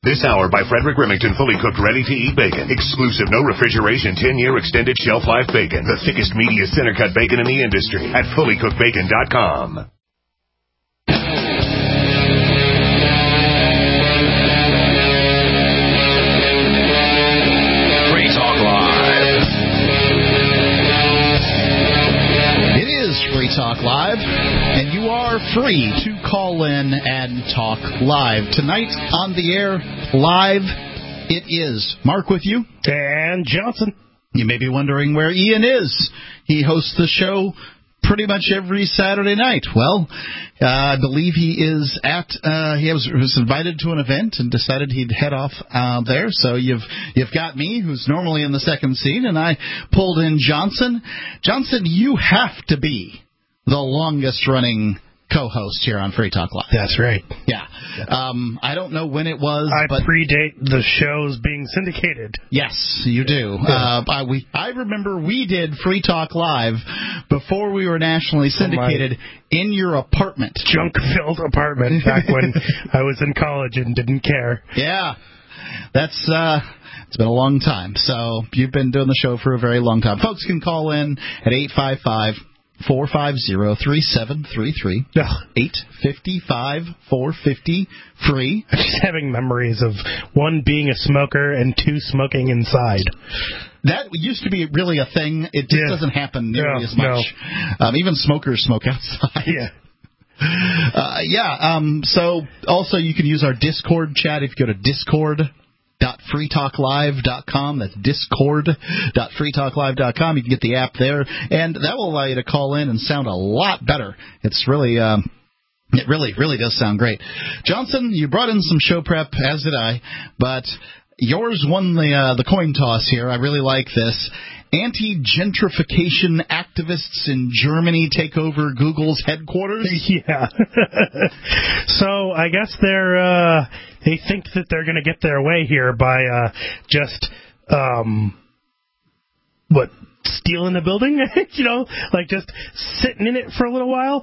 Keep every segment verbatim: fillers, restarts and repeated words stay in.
This hour by Frederick Remington, fully cooked, ready-to-eat bacon. Exclusive, no refrigeration, ten-year extended shelf life bacon. The thickest, meatiest center-cut bacon in the industry at fully cooked bacon dot com. Free Talk Live. It is Free Talk Live, and you are free to call in and talk live. Tonight on the air, live, it is Mark with you. Dan Johnson. You may be wondering where Ian is. He hosts the show pretty much every Saturday night. Well, uh, I believe he is at, uh, he was, was invited to an event and decided he'd head off uh, there. So you've you've got me, who's normally in the second seat, and I pulled in Johnson. Johnson, you have to be the longest-running co-host here on Free Talk Live. That's right. Yeah. Um, I don't know when it was, I but predate the shows being syndicated. yes, you do. Yeah. Uh, I, we, I remember we did Free Talk Live before we were nationally syndicated in your apartment. Junk-filled apartment back when I was in college and didn't care. Yeah. That's, uh, it's been a long time. So you've been doing the show for a very long time. Folks can call in at eight five five, four five zero, three seven three three. eight five five, four five zero, free. I'm just having memories of, one, being a smoker, and two, smoking inside. That used to be really a thing. It just Yeah. doesn't happen nearly No, as much. Um, even smokers smoke outside. Yeah. Uh, yeah, um, so also you can use our Discord chat if you go to discord dot free talk live dot com. That's discord dot free talk live dot com. You can get the app there, and that will allow you to call in and sound a lot better. It's really... Um, It really, really does sound great. Johnson, you brought in some show prep, as did I, but yours won the uh, the coin toss here. I really like this. Anti-gentrification activists in Germany take over Google's headquarters? Yeah. So I guess they're uh, they think that they're going to get their way here by uh, just um, what stealing the building, you know, like just sitting in it for a little while.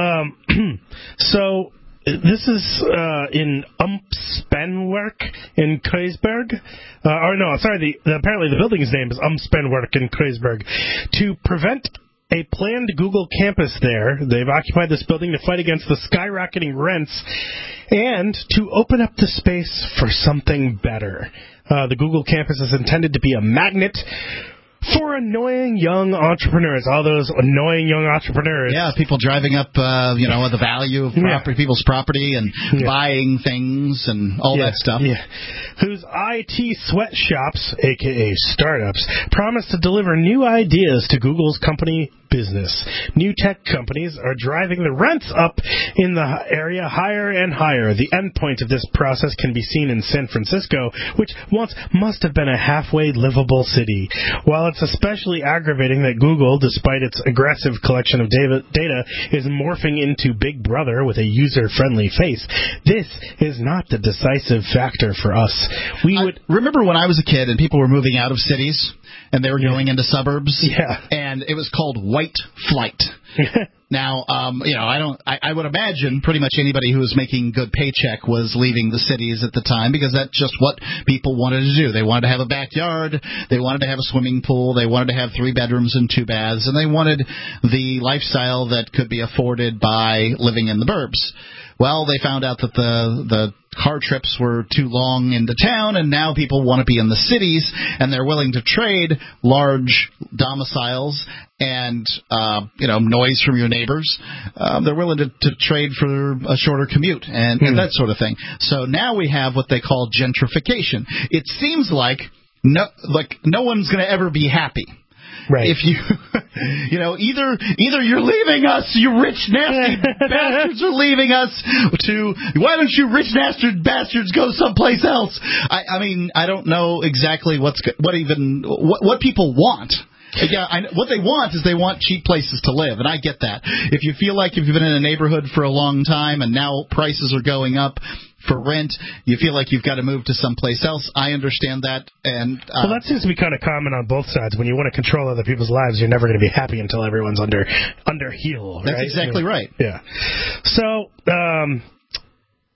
Um, so this is uh, in Umspannwerk in Kreisberg. Uh, or no, sorry, the, the, apparently the building's name is Umspannwerk in Kreisberg. To prevent a planned Google campus there, they've occupied this building to fight against the skyrocketing rents and to open up the space for something better. Uh, the Google campus is intended to be a magnet for annoying young entrepreneurs, all those annoying young entrepreneurs. Yeah, people driving up, uh, you know, the value of property, yeah. people's property and yeah. buying things and all yeah. that stuff. Yeah. Whose I T sweatshops, a k a startups, promise to deliver new ideas to Google's company business. New tech companies are driving the rents up in the area higher and higher. The end point of this process can be seen in San Francisco, which once must have been a halfway livable city. While it's especially aggravating that Google, despite its aggressive collection of data, is morphing into Big Brother with a user-friendly face, this is not the decisive factor for us. We would I remember when I was a kid and people were moving out of cities and they were yeah. going into suburbs, yeah. and it was called white flight. Now, um, you know, I don't. I, I would imagine pretty much anybody who was making good paycheck was leaving the cities at the time because that's just what people wanted to do. They wanted to have a backyard, they wanted to have a swimming pool, they wanted to have three bedrooms and two baths, and they wanted the lifestyle that could be afforded by living in the burbs. Well, they found out that the the car trips were too long into town, and now people want to be in the cities, and they're willing to trade large domiciles and, uh, you know, noise from your neighbors. Um, they're willing to, to trade for a shorter commute and, mm. and that sort of thing. So now we have what they call gentrification. It seems like no, like no one's going to ever be happy. Right. If you, you know, either either you're leaving us, you rich nasty bastards are leaving us. To why don't you rich nasty bastards go someplace else? I, I mean, I don't know exactly what's what even what what people want. Yeah, I, what they want is they want cheap places to live, and I get that. If you feel like if you've been in a neighborhood for a long time and now prices are going up for rent, you feel like you've got to move to someplace else. I understand that. And uh, well, that seems to be kind of common on both sides. When you want to control other people's lives, you're never going to be happy until everyone's under under heel. That's right? exactly yeah. right. Yeah. So, um,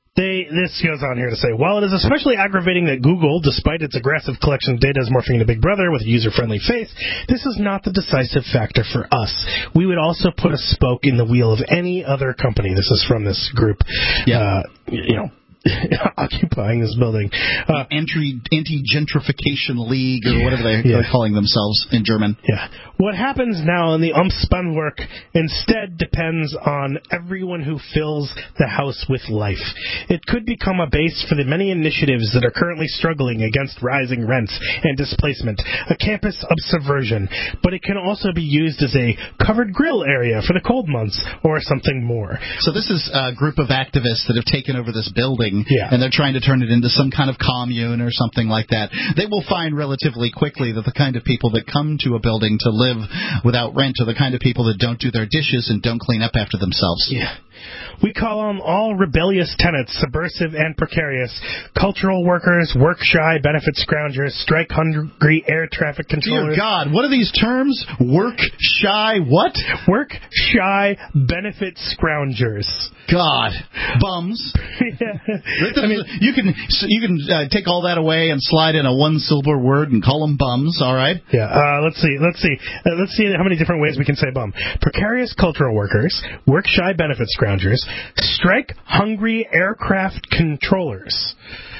They, this goes on here to say, while it is especially aggravating that Google, despite its aggressive collection of data, is morphing into Big Brother with a user-friendly face, this is not the decisive factor for us. We would also put a spoke in the wheel of any other company. This is from this group, yeah. uh, you know, occupying this building. Uh, Anti, Anti-Gentrification League, or whatever they, yeah. they're calling themselves in German. Yeah. What happens now in the Umspannwerk instead depends on everyone who fills the house with life. It could become a base for the many initiatives that are currently struggling against rising rents and displacement, a campus of subversion, but it can also be used as a covered grill area for the cold months or something more. So this is a group of activists that have taken over this building, yeah. and they're trying to turn it into some kind of commune or something like that. They will find relatively quickly that the kind of people that come to a building to live without rent are the kind of people that don't do their dishes and don't clean up after themselves. Yeah. We call on all rebellious tenants, subversive and precarious, cultural workers, work-shy benefit scroungers, strike-hungry air traffic controllers. Dear God, what are these terms? Work-shy what? Work-shy benefit scroungers. God. Bums. Yeah. I mean, you can you can uh, take all that away and slide in a one-syllable word and call them bums, all right? Yeah, uh, let's see, let's see. Uh, let's see how many different ways we can say bum. Precarious cultural workers, work-shy benefit scroungers, strike-hungry aircraft controllers.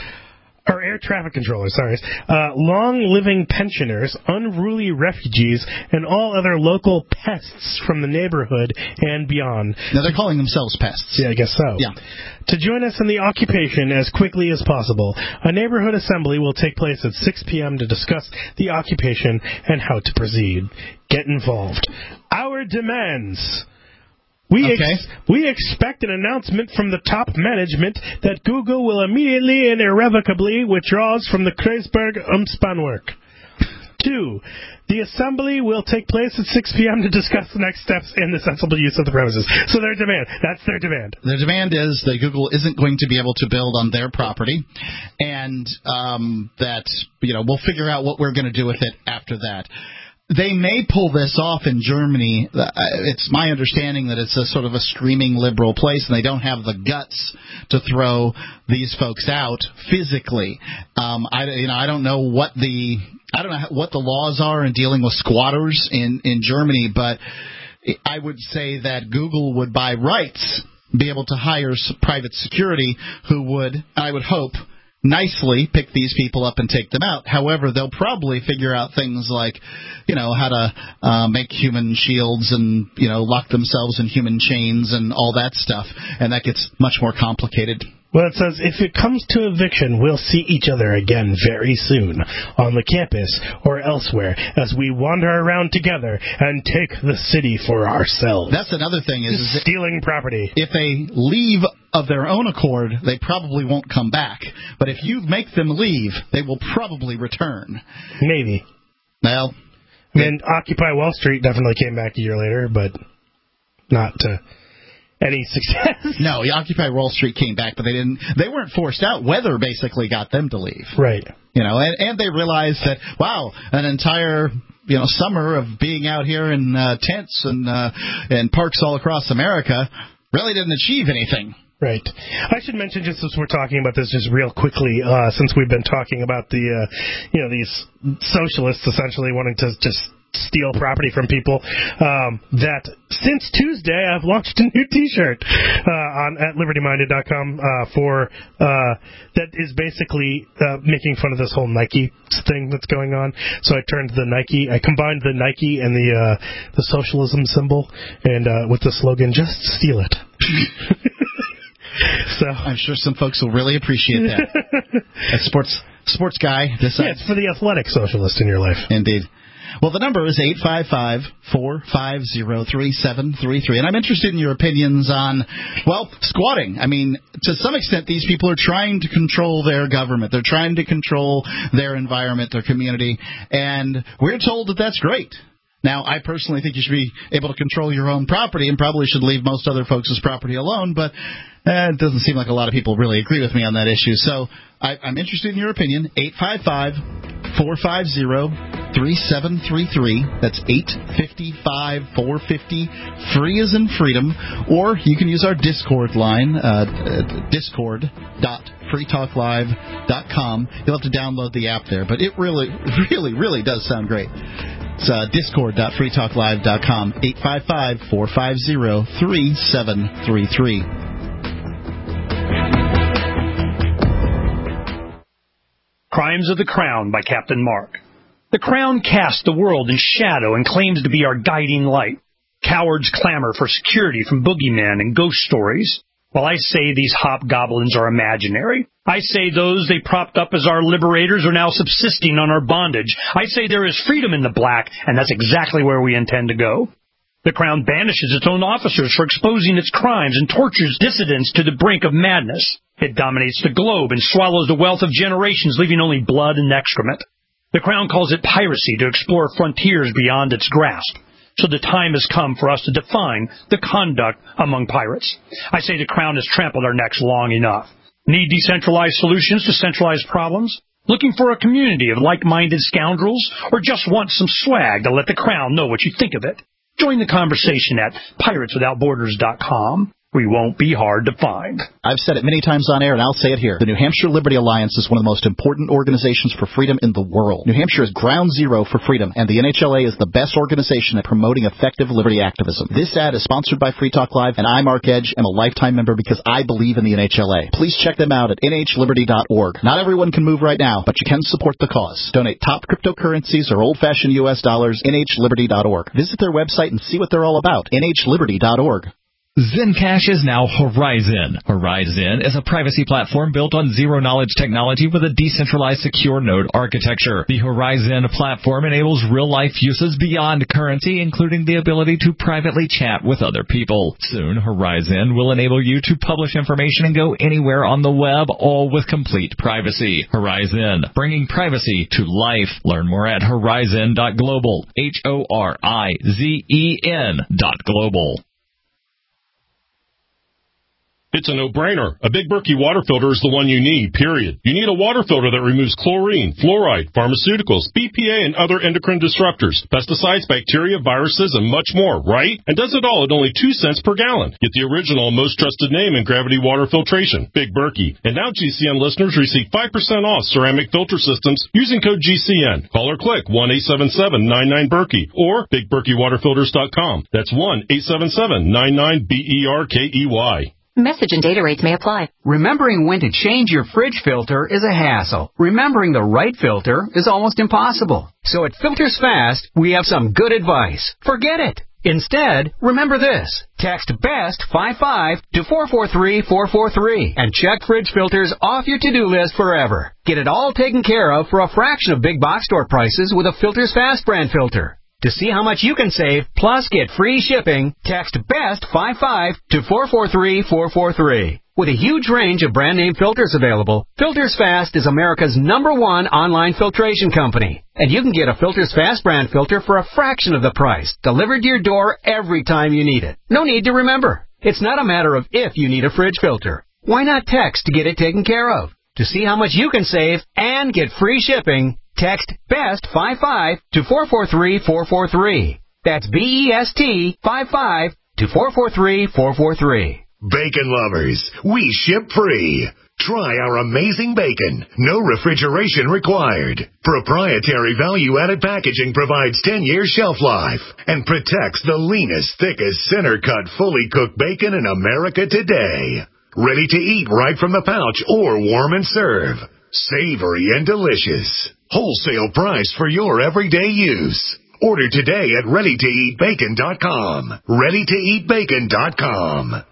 Or air traffic controllers, sorry. Uh, long-living pensioners, unruly refugees, and all other local pests from the neighborhood and beyond. Now, they're calling themselves pests. Yeah, I guess so. Yeah. To join us in the occupation as quickly as possible, a neighborhood assembly will take place at six p.m. to discuss the occupation and how to proceed. Get involved. Our demands... We okay. ex- we expect an announcement from the top management that Google will immediately and irrevocably withdraws from the Kreisberg Umspannwerk. Two, the assembly will take place at six p.m. to discuss the next steps in the sensible use of the premises. So their demand, that's their demand. Their demand is that Google isn't going to be able to build on their property, and um, that, you know, we'll figure out what we're going to do with it after that. They may pull this off in Germany. It's my understanding that it's a sort of a screaming liberal place, and they don't have the guts to throw these folks out physically. Um, I, you know, I don't know what the I don't know what the laws are in dealing with squatters in, in Germany, but I would say that Google would, by rights, be able to hire private security who would, I would hope, nicely pick these people up and take them out. However, they'll probably figure out things like, you know, how to uh, make human shields and, you know, lock themselves in human chains and all that stuff, and that gets much more complicated. Well, it says, if it comes to eviction, we'll see each other again very soon on the campus or elsewhere as we wander around together and take the city for ourselves. That's another thing is, is stealing property. If they leave of their own accord, they probably won't come back. But if you make them leave, they will probably return. Maybe. Well, I mean, Occupy Wall Street definitely came back a year later, but not to any success. No, Occupy Wall Street came back, but they didn't. They weren't forced out. Weather basically got them to leave. Right. You know, and, and they realized that, wow, an entire, you know, summer of being out here in uh, tents and uh, and parks all across America really didn't achieve anything. Right. I should mention, just as we're talking about this, just real quickly, uh, since we've been talking about the, uh, you know, these socialists essentially wanting to just steal property from people, um, that since Tuesday I've launched a new T-shirt uh, on at liberty minded dot com uh, for uh, that is basically uh, making fun of this whole Nike thing that's going on. So I turned the Nike, I combined the Nike and the uh, the socialism symbol, and uh, with the slogan, "Just steal it." So I'm sure some folks will really appreciate that. A sports sports guy decides. Yeah, it's for the athletic socialist in your life. Indeed. Well, the number is eight five five, four five zero, three seven three three. And I'm interested in your opinions on, well, squatting. I mean, to some extent, these people are trying to control their government. They're trying to control their environment, their community. And we're told that that's great. Now, I personally think you should be able to control your own property and probably should leave most other folks' property alone, but eh, it doesn't seem like a lot of people really agree with me on that issue. So I, I'm interested in your opinion. eight five five, four five zero, three seven three three. That's eight five five, four five zero, free as in freedom. Or you can use our Discord line, uh, discord dot free talk live dot com. You'll have to download the app there, but it really, really, really does sound great. It's uh, discord dot free talk live dot com, eight five five, four five zero, three seven three three. Crimes of the Crown by Captain Mark. The Crown casts the world in shadow and claims to be our guiding light. Cowards clamor for security from boogeymen and ghost stories. While I say these hobgoblins are imaginary, I say those they propped up as our liberators are now subsisting on our bondage. I say there is freedom in the black, and that's exactly where we intend to go. The Crown banishes its own officers for exposing its crimes and tortures dissidents to the brink of madness. It dominates the globe and swallows the wealth of generations, leaving only blood and excrement. The Crown calls it piracy to explore frontiers beyond its grasp. So the time has come for us to define the conduct among pirates. I say the Crown has trampled our necks long enough. Need decentralized solutions to centralized problems? Looking for a community of like-minded scoundrels? Or just want some swag to let the Crown know what you think of it? Join the conversation at pirates without borders dot com. We won't be hard to find. I've said it many times on air, and I'll say it here. The New Hampshire Liberty Alliance is one of the most important organizations for freedom in the world. New Hampshire is ground zero for freedom, and the N H L A is the best organization at promoting effective liberty activism. This ad is sponsored by Free Talk Live, and I, Mark Edge, am a lifetime member because I believe in the N H L A. Please check them out at N H liberty dot org. Not everyone can move right now, but you can support the cause. Donate top cryptocurrencies or old-fashioned U S dollars, N H liberty dot org. Visit their website and see what they're all about, N H liberty dot org. Zencash is now Horizon. Horizon is a privacy platform built on zero-knowledge technology with a decentralized secure node architecture. The Horizon platform enables real-life uses beyond currency, including the ability to privately chat with other people. Soon, Horizon will enable you to publish information and go anywhere on the web, all with complete privacy. Horizon, bringing privacy to life. Learn more at horizon dot global. H O R I Z E N dot global. It's a no-brainer. A Big Berkey water filter is the one you need, period. You need a water filter that removes chlorine, fluoride, pharmaceuticals, B P A, and other endocrine disruptors, pesticides, bacteria, viruses, and much more, right? And does it all at only two cents per gallon. Get the original, most trusted name in gravity water filtration, Big Berkey. And now G C N listeners receive five percent off ceramic filter systems using code G C N. Call or click one eight seven seven nine nine Berkey or big berkey water filters dot com. That's one eight seven seven nine nine B E R K E Y. Message and data rates may apply. Remembering when to change your fridge filter is a hassle. Remembering the right filter is almost impossible. So at Filters Fast, we have some good advice. Forget it. Instead, remember this. Text BEST five five to four four three four four three and check fridge filters off your to-do list forever. Get it all taken care of for a fraction of big box store prices with a Filters Fast brand filter. To see how much you can save, plus get free shipping, text BEST five five to four four three four four three. With a huge range of brand-name filters available, Filters Fast is America's number one online filtration company. And you can get a Filters Fast brand filter for a fraction of the price, delivered to your door every time you need it. No need to remember. It's not a matter of if you need a fridge filter. Why not text to get it taken care of? To see how much you can save and get free shipping, text BEST five five to four four three four four three. That's B E S T five five to four four three four four three. Bacon lovers, we ship free. Try our amazing bacon. No refrigeration required. Proprietary value-added packaging provides ten-year shelf life and protects the leanest, thickest, center-cut, fully cooked bacon in America today. Ready to eat right from the pouch or warm and serve. Savory and delicious. Wholesale price for your everyday use. Order today at ready to eat bacon dot com. ready to eat bacon dot com.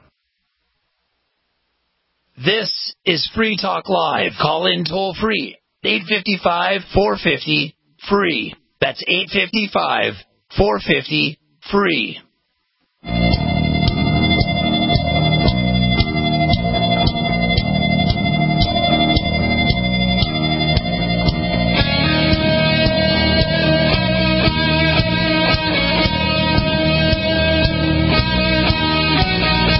This is Free Talk Live. Call in toll free. eight five five, four five zero, free. That's eight five five, four five zero, free.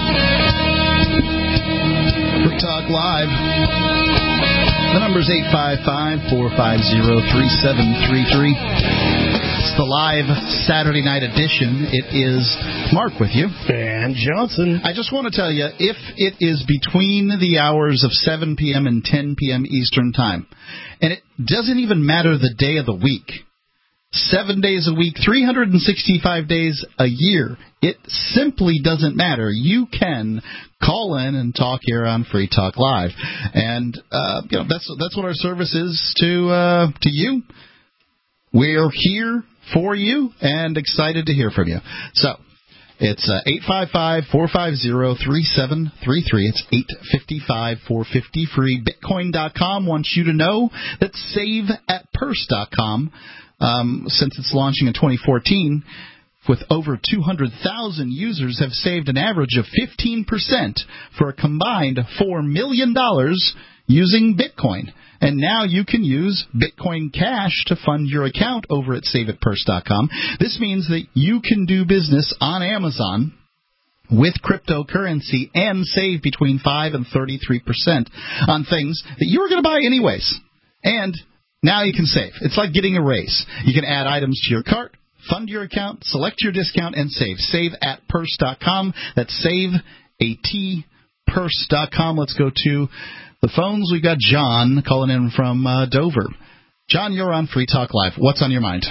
Live. The number's eight five five five, four five zero, three seven three three. It's the live Saturday night edition. It is Mark with you. And Johnson. I just want to tell you, if it is between the hours of seven p.m. and ten p.m. Eastern Time, and it doesn't even matter the day of the week, seven days a week, three hundred sixty-five days a year, it simply doesn't matter. You can call in and talk here on Free Talk Live. And uh, you know that's that's what our service is to uh, to you. We're here for you and excited to hear from you. So it's uh, eight five five, four five zero, three seven three three. It's eight five five, four five zero, free. Bitcoin dot com wants you to know that save at purse dot com, um, since it's launching in twenty fourteen, with over two hundred thousand users, have saved an average of fifteen percent for a combined four million dollars using Bitcoin. And now you can use Bitcoin Cash to fund your account over at save at purse dot com. This means that you can do business on Amazon with cryptocurrency and save between five and thirty-three percent on things that you were going to buy anyways. And now you can save. It's like getting a raise. You can add items to your cart, fund your account, select your discount, and save. save at purse dot com. That's save at purse dot com. Let's go to the phones. We've got John calling in from uh, Dover. John, you're on Free Talk Live. What's on your mind?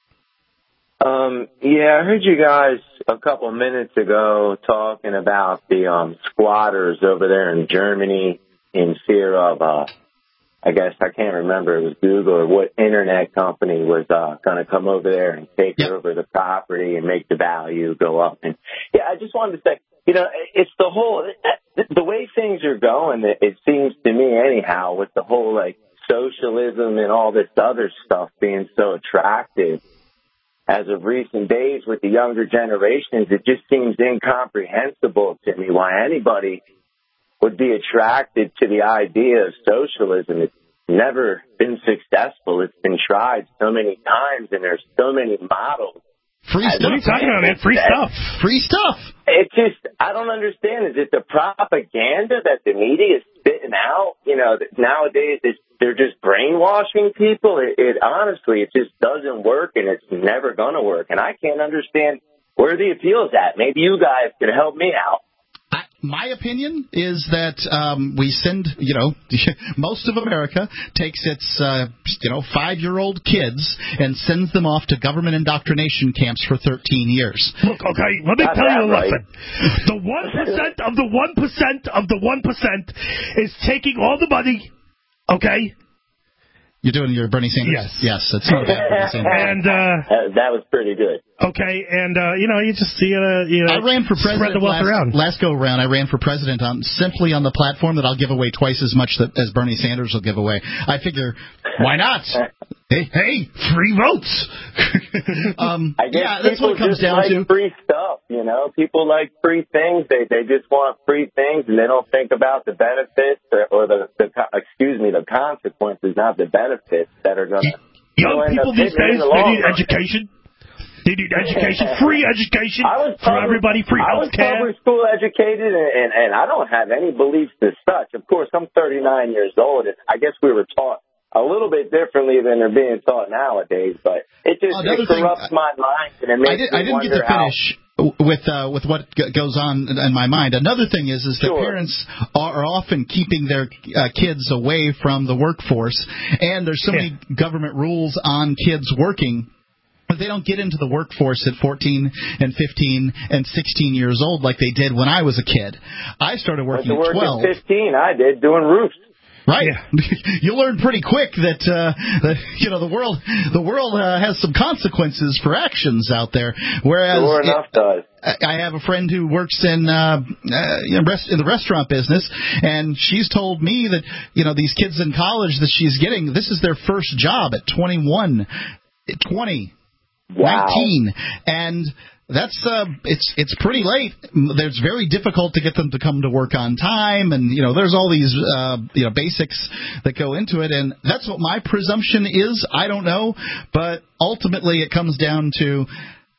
Um, yeah, I heard you guys a couple of minutes ago talking about the um, squatters over there in Germany in fear of, uh, I guess, I can't remember, it was Google or what internet company was uh, going to come over there and take yep. over the property and make the value go up. And yeah, I just wanted to say, you know, it's the whole, the way things are going, it seems to me anyhow, with the whole, like, socialism and all this other stuff being so attractive as of recent days with the younger generations, it just seems incomprehensible to me why anybody would be attracted to the idea of socialism. It's never been successful. It's been tried so many times, and there's so many models. Free stuff. What are you talking about, man? Free stuff. Free stuff. It just, I don't understand. Is it the propaganda that the media is spitting out? You know, nowadays it's, they're just brainwashing people. It, it honestly, it just doesn't work, and it's never going to work. And I can't understand where the appeal is at. Maybe you guys could help me out. I, my opinion is that um, we send, you know, most of America takes its, uh, you know, five-year-old kids and sends them off to government indoctrination camps for thirteen years. Look, okay, let me Not tell you a right. lesson. The one percent of the one percent of the one percent is taking all the money, okay? You're doing your Bernie Sanders? Yes. Yes, that's not bad, Bernie Sanders. And, uh, that, that was pretty good. Okay, and, uh, you know, you just, you know, you know I ran for president spread the wealth last, around. last go around. I ran for president on simply on the platform that I'll give away twice as much that, as Bernie Sanders will give away. I figure, why not? hey, hey, free votes. um, I guess yeah, that's people what it comes just down like to. Free stuff, you know. People like free things. They they just want free things, and they don't think about the benefits or, or the, the excuse me the consequences, not the benefits that are going to. Young people these days, they need education. They need education, free education I was for public, everybody, free I was health care. public school educated, and, and, and I don't have any beliefs as such. Of course, I'm thirty-nine years old, and I guess we were taught a little bit differently than they're being taught nowadays, but it just Another it corrupts thing, my mind, and it makes I, did, me I didn't wonder get to finish with uh, with what g- goes on in my mind. Another thing is is that Sure. parents are often keeping their uh, kids away from the workforce, and there's so Yeah. many government rules on kids working. They don't get into the workforce at fourteen and fifteen and sixteen years old like they did when I was a kid. I started working Went to at work twelve. at fifteen, I did, doing roofs. Right, Yeah. you learn pretty quick that uh, that you know the world the world uh, has some consequences for actions out there. Whereas Sure enough it, does. I have a friend who works in uh, uh, you know, rest, in the restaurant business, and she's told me that you know these kids in college that she's getting, this is their first job at twenty-one, twenty, Wow. nineteen, and that's uh, it's it's pretty late. It's very difficult to get them to come to work on time, and you know there's all these uh, you know basics that go into it, and that's what my presumption is. I don't know, but ultimately it comes down to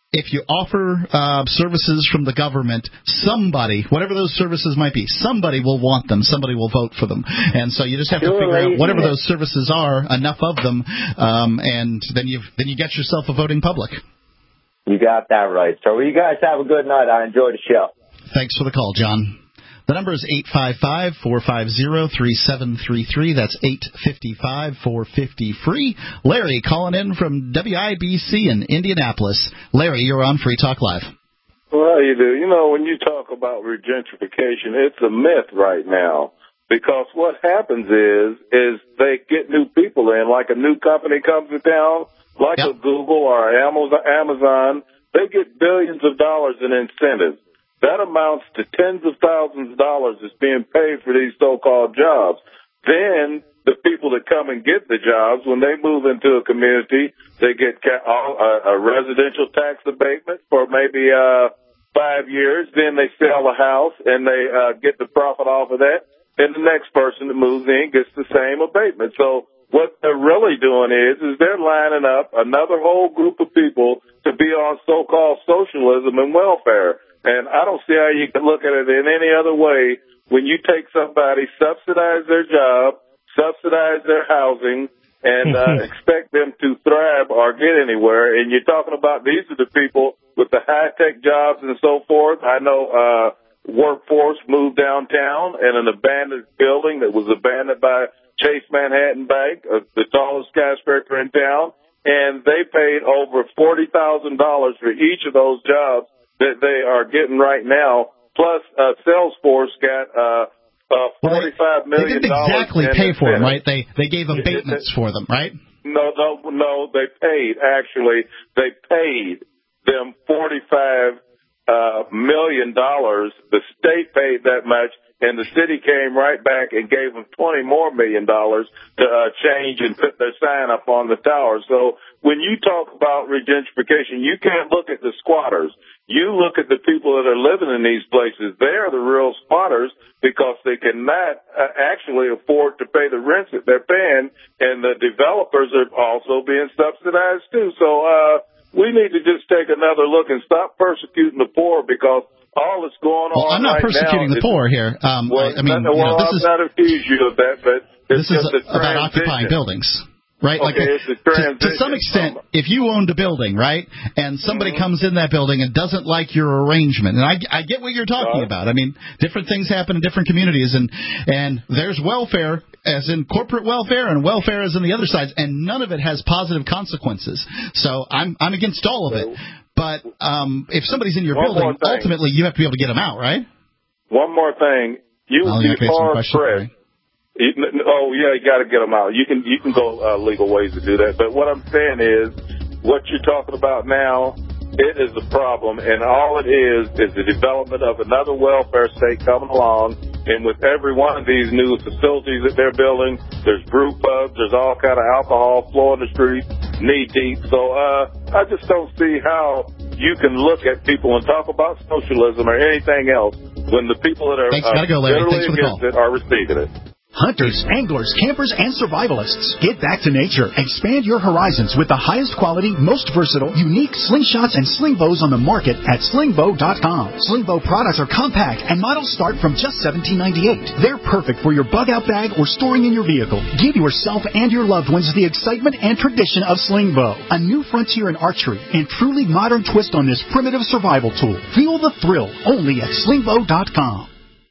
if you offer uh, services from the government, somebody, whatever those services might be, somebody will want them. Somebody will vote for them. And so you just have to figure out whatever those services are, enough of them, um, and then you then you get yourself a voting public. You got that right. So well, you guys have a good night. I enjoyed the show. Thanks for the call, John. The number is eight five five, four five zero, three seven three three. That's eight five five, four five zero, free. Larry calling in from W I B C in Indianapolis. Larry, you're on Free Talk Live. Well, you do. You know, when you talk about regentrification, it's a myth right now. Because what happens is, is they get new people in, like a new company comes to town, like yep. a Google or Amazon, they get billions of dollars in incentives. That amounts to tens of thousands of dollars that's being paid for these so-called jobs. Then the people that come and get the jobs, when they move into a community, they get a residential tax abatement for maybe uh, five years. Then they sell a house and they uh, get the profit off of that. And the next person that moves in gets the same abatement. So what they're really doing is, is they're lining up another whole group of people to be on so-called socialism and welfare. And I don't see how you can look at it in any other way when you take somebody, subsidize their job, subsidize their housing, and uh, expect them to thrive or get anywhere. And you're talking about these are the people with the high-tech jobs and so forth. I know uh, Workforce moved downtown in an abandoned building that was abandoned by Chase Manhattan Bank, uh, the tallest skyscraper in town, and they paid over forty thousand dollars for each of those jobs that they are getting right now. Plus, uh, Salesforce got uh, uh, forty-five million dollars. They didn't exactly pay for them, right? They they gave abatements for them, right? No, no, no. They paid. Actually, they paid them forty-five uh, million dollars. The state paid that much, and the city came right back and gave them twenty more million dollars to uh, change and put their sign up on the tower. So when you talk about regentrification, you can't look at the squatters. You look at the people that are living in these places. They are the real squatters because they cannot uh, actually afford to pay the rents that they're paying, and the developers are also being subsidized too. So uh, we need to just take another look and stop persecuting the poor because all that's going well, on I'm not right persecuting now the poor here. Um, well, I, I mean, well, you know, this I'm is, not accusing you of that, but it's this just is a about occupying buildings. Right, okay, like it's a to, to some extent, if you owned a building, right, and somebody mm-hmm. comes in that building and doesn't like your arrangement, and I, I get what you're talking uh, about. I mean, different things happen in different communities, and and there's welfare, as in corporate welfare, and welfare as in the other sides, and none of it has positive consequences. So I'm I'm against all of it. But um, if somebody's in your One building, ultimately you have to be able to get them out, right? One more thing, you would be hard pressed. Oh, yeah, you got to get them out. You can you can go uh, legal ways to do that. But what I'm saying is, what you're talking about now, it is a problem, and all it is is the development of another welfare state coming along. And with every one of these new facilities that they're building, there's brew pubs, there's all kind of alcohol flowing the streets, knee deep. So uh, I just don't see how you can look at people and talk about socialism or anything else when the people that are Thanks, uh, gotta go, Larry. literally Thanks for the against call. it are receiving it. Hunters, anglers, campers, and survivalists. Get back to nature. Expand your horizons with the highest quality, most versatile, unique slingshots and sling bows on the market at sling bow dot com. Sling bow products are compact and models start from just seventeen ninety-eight. They're perfect for your bug-out bag or storing in your vehicle. Give yourself and your loved ones the excitement and tradition of sling bow, a new frontier in archery and truly modern twist on this primitive survival tool. Feel the thrill only at sling bow dot com.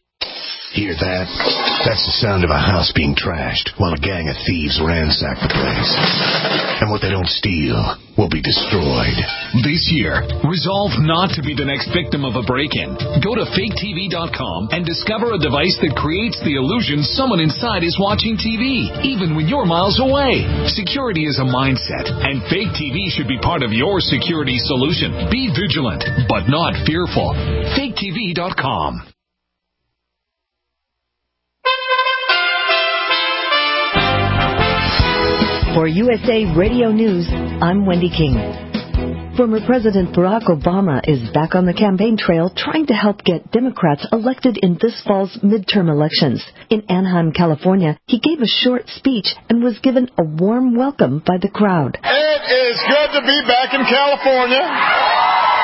Hear that? That's the sound of a house being trashed while a gang of thieves ransack the place. And what they don't steal will be destroyed. This year, resolve not to be the next victim of a break-in. Go to fake T V dot com and discover a device that creates the illusion someone inside is watching T V, even when you're miles away. Security is a mindset, and Fake T V should be part of your security solution. Be vigilant, but not fearful. fake T V dot com. For U S A Radio News, I'm Wendy King. Former President Barack Obama is back on the campaign trail trying to help get Democrats elected in this fall's midterm elections. In Anaheim, California, he gave a short speech and was given a warm welcome by the crowd. It is good to be back in California.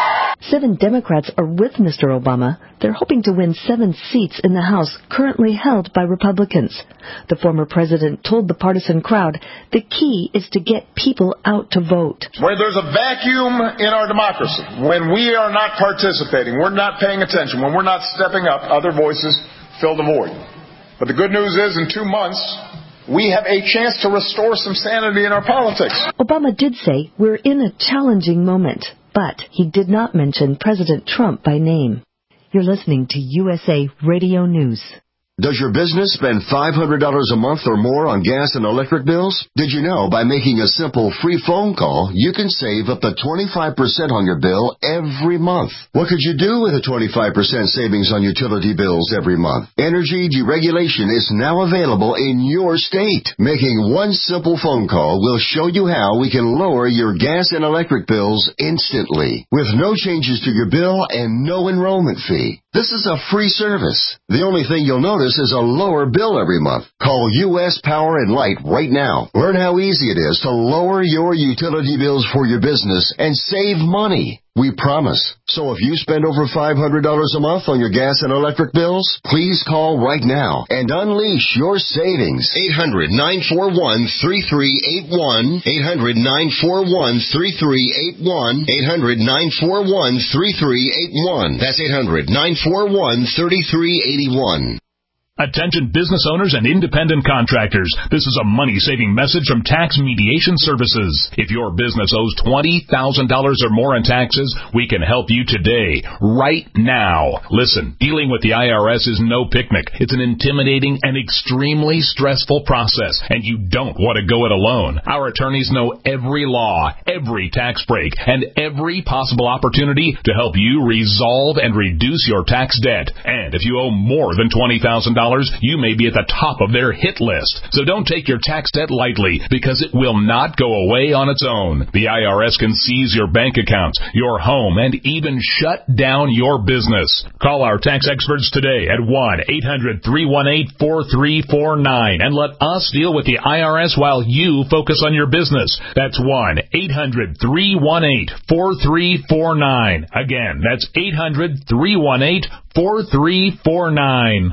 Seven Democrats are with Mister Obama. They're hoping to win seven seats in the House currently held by Republicans. The former president told the partisan crowd the key is to get people out to vote. Where there's a vacuum in our democracy, when we are not participating, we're not paying attention, when we're not stepping up, other voices fill the void. But the good news is, in two months, we have a chance to restore some sanity in our politics. Obama did say we're in a challenging moment, but he did not mention President Trump by name. You're listening to U S A Radio News. Does your business spend five hundred dollars a month or more on gas and electric bills? Did you know by making a simple free phone call, you can save up to twenty-five percent on your bill every month? What could you do with a twenty-five percent savings on utility bills every month? Energy deregulation is now available in your state. Making one simple phone call will show you how we can lower your gas and electric bills instantly, with no changes to your bill and no enrollment fee. This is a free service. The only thing you'll notice is a lower bill every month. Call U S Power and Light right now. Learn how easy it is to lower your utility bills for your business and save money. We promise. So if you spend over five hundred dollars a month on your gas and electric bills, please call right now and unleash your savings. eight hundred, nine four one, three three eight one. eight hundred, nine four one, three three eight one. eight hundred, nine four one, three three eight one. That's eight hundred, nine four one, three three eight one. Attention business owners and independent contractors. This is a money-saving message from Tax Mediation Services. If your business owes twenty thousand dollars or more in taxes, we can help you today, right now. Listen, dealing with the I R S is no picnic. It's an intimidating and extremely stressful process, and you don't want to go it alone. Our attorneys know every law, every tax break, and every possible opportunity to help you resolve and reduce your tax debt. And if you owe more than twenty thousand dollars, you may be at the top of their hit list. So don't take your tax debt lightly, because it will not go away on its own. The I R S can seize your bank accounts, your home, and even shut down your business. Call our tax experts today at one eight hundred, three one eight, four three four nine and let us deal with the I R S while you focus on your business. That's one eight hundred, three one eight, four three four nine. Again, that's eight hundred, three one eight, four three four nine.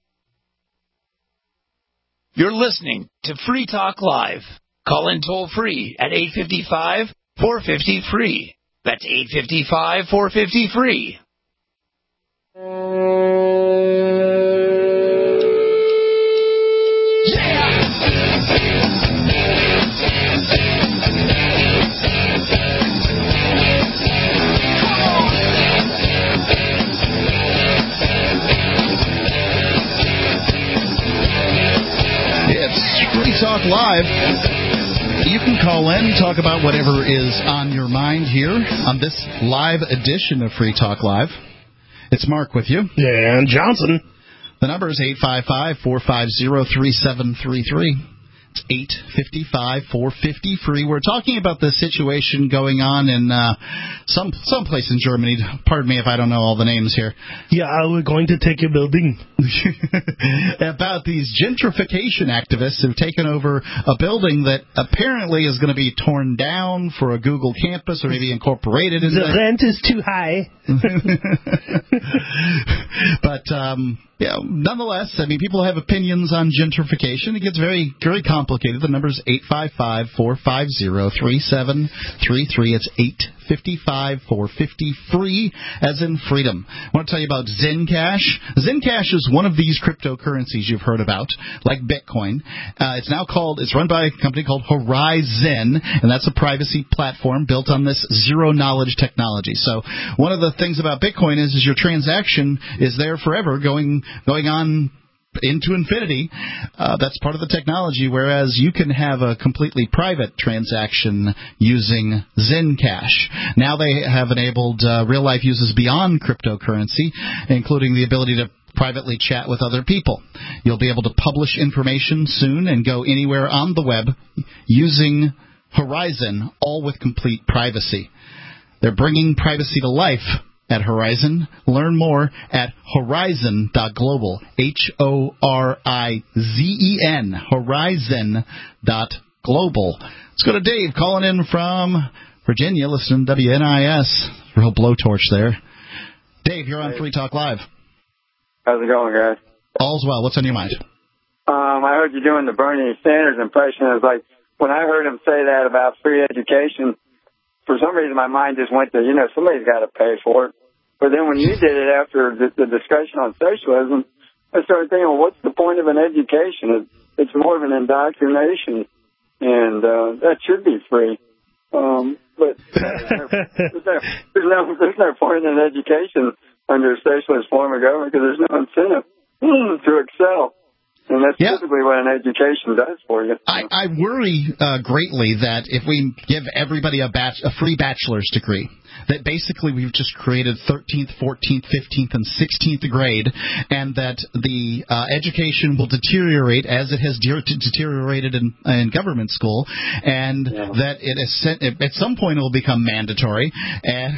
You're listening to Free Talk Live. Call in toll free at eight five five, four five zero, free. That's eight five five, four five zero, free. Free Talk Live. You can call in, talk about whatever is on your mind here on this live edition of Free Talk Live. It's Mark with you. And Johnson. The number is eight five five, four five zero, three seven three three. It's eight five five, four five zero, free. We're talking about the situation going on in uh, some someplace in Germany. Pardon me if I don't know all the names here. Yeah, we're going to take your building. About these gentrification activists who've taken over a building that apparently is going to be torn down for a Google campus or maybe incorporated. The there. Rent is too high. But, um... yeah, nonetheless, I mean, people have opinions on gentrification. It gets very, very complicated. The number is eight five five, four five zero, three seven three three. It's eight five five, four five zero, free, as in freedom. I want to tell you about Zencash. Zencash is one of these cryptocurrencies you've heard about, like Bitcoin. Uh, it's now called, it's run by a company called Horizon, and that's a privacy platform built on this zero-knowledge technology. So one of the things about Bitcoin is, is your transaction is there forever, going going on into infinity. Uh, that's part of the technology, whereas you can have a completely private transaction using Zencash. Now they have enabled uh, real-life uses beyond cryptocurrency, including the ability to privately chat with other people. You'll be able to publish information soon and go anywhere on the web using Horizon, all with complete privacy. They're bringing privacy to life at Horizon. Learn more at horizon dot global. H O R I Z E N. horizon dot global. Let's go to Dave calling in from Virginia, listening to W N I S. real blowtorch there. Dave, you're on Free Talk Live. How's it going, guys? All's well. What's on your mind? Um, I heard you doing the Bernie Sanders impression. It was like, when I heard him say that about free education, for some reason my mind just went to, you know, somebody's got to pay for it. But then when you did it after the, the discussion on socialism, I started thinking, well, what's the point of an education? It, it's more of an indoctrination, and uh, that should be free. Um, but there's no, there's, no, there's, no, there's no point in education under a socialist form of government because there's no incentive to excel. And that's yeah. typically what an education does for you. I, I worry uh, greatly that if we give everybody a, batch, a free bachelor's degree, that basically we've just created thirteenth, fourteenth, fifteenth, and sixteenth grade, and that the uh, education will deteriorate as it has de- deteriorated in, in government school, and yeah. that it is sent, at some point it will become mandatory, and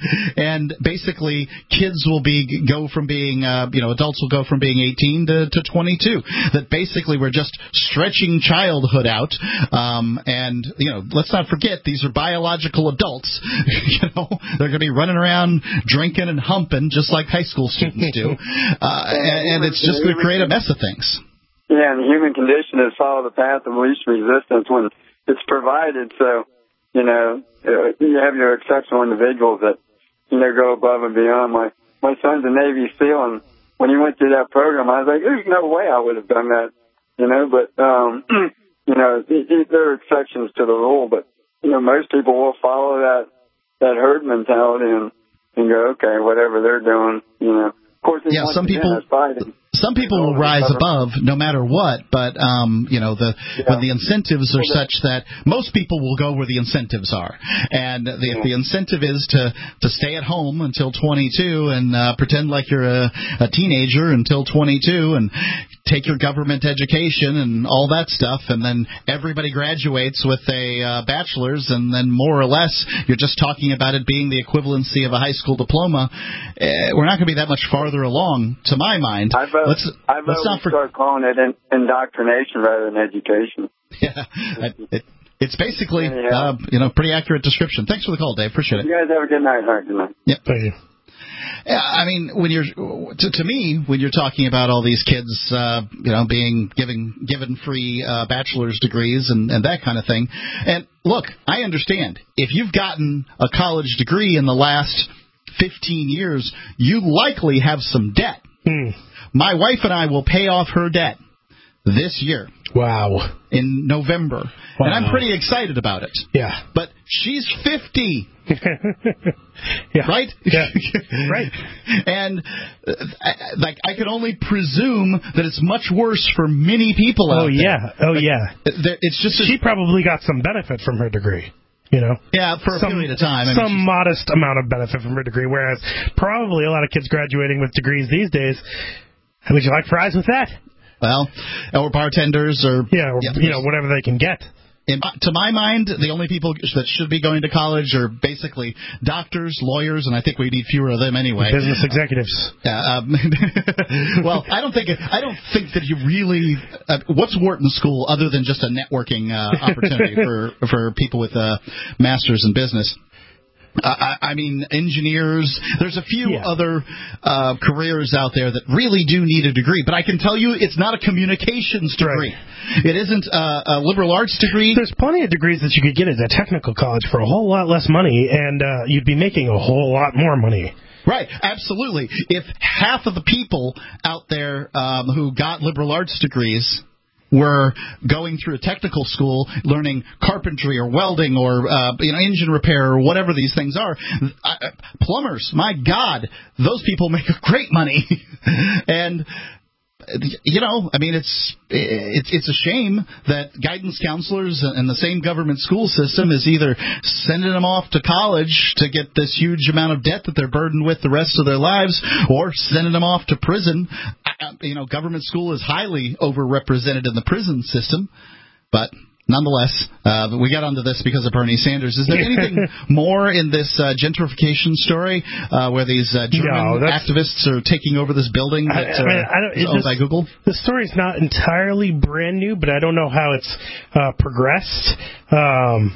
and basically kids will be go from being uh, you know adults will go from being eighteen to, to twenty-two. That basically we're just stretching childhood out, um, and you know let's not forget these are biological adults. You know they're going to be running around drinking and humping just like high school students do, uh, and, and it's just going to create a mess of things. Yeah, and the human condition is follow the path of least resistance when it's provided. So you know you have your exceptional individuals that you know go above and beyond. My my son's a Navy SEAL, and when he went through that program, I was like, there's no way I would have done that, you know, but, um, you know, it, it, there are exceptions to the rule, but, you know, most people will follow that, that herd mentality and, and go, okay, whatever they're doing, you know. Of course, yeah, some people, some people will rise above no matter what, but, um, you know, the, yeah. when the incentives are such that most people will go where the incentives are. And the, if the incentive is to, to stay at home until twenty-two and, uh, pretend like you're a, a teenager until twenty-two and take your government education and all that stuff, and then everybody graduates with a uh, bachelor's, and then more or less you're just talking about it being the equivalency of a high school diploma, uh, we're not going to be that much farther along, to my mind. I vote, let's, I vote let's not for- start calling it in, indoctrination rather than education. Yeah, it, it's basically uh, you know pretty accurate description. Thanks for the call, Dave. Appreciate it. You guys have a good night. All right, good night. Yep. Thank you. Yeah, I mean, when you're to, to me, when you're talking about all these kids, uh, you know, being given given free uh, bachelor's degrees and, and that kind of thing, and look, I understand if you've gotten a college degree in the last fifteen years, you likely have some debt. Hmm. My wife and I will pay off her debt this year. Wow. In November. Wow. And I'm pretty excited about it. Yeah. But she's fifty. Yeah. Right? Yeah. Right. And uh, I, like I can only presume that it's much worse for many people out oh, there. Yeah. Oh, like, yeah. It's just she probably got some benefit from her degree. You know, yeah, for a some, period of time. I some mean, modest amount of benefit from her degree, whereas probably a lot of kids graduating with degrees these days. Would you like fries with that? Well, or bartenders, or yeah, or, yeah you know, whatever they can get. In, to my mind, the only people that should be going to college are basically doctors, lawyers, and I think we need fewer of them anyway. Business executives. Uh, um, well, I don't think it, I don't think that you really. Uh, what's Wharton School other than just a networking uh, opportunity for for people with uh, masters in business? Uh, I, I mean, engineers. There's a few yeah. other uh, careers out there that really do need a degree, but I can tell you it's not a communications degree. Right. It isn't a, a liberal arts degree. There's plenty of degrees that you could get at a technical college for a whole lot less money, and uh, you'd be making a whole lot more money. Right, absolutely. If half of the people out there um, who got liberal arts degrees were going through a technical school learning carpentry or welding or uh, you know engine repair or whatever these things are, I, plumbers, my God, those people make great money. And you know, I mean, it's it's it's a shame that guidance counselors and the same government school system is either sending them off to college to get this huge amount of debt that they're burdened with the rest of their lives, or sending them off to prison. You know, government school is highly overrepresented in the prison system, but nonetheless, uh, we got onto this because of Bernie Sanders. Is there anything more in this uh, gentrification story uh, where these uh, German no, activists are taking over this building that I, I mean, I don't, uh, is owned by Google? The story's not entirely brand new, but I don't know how it's uh, progressed. Um,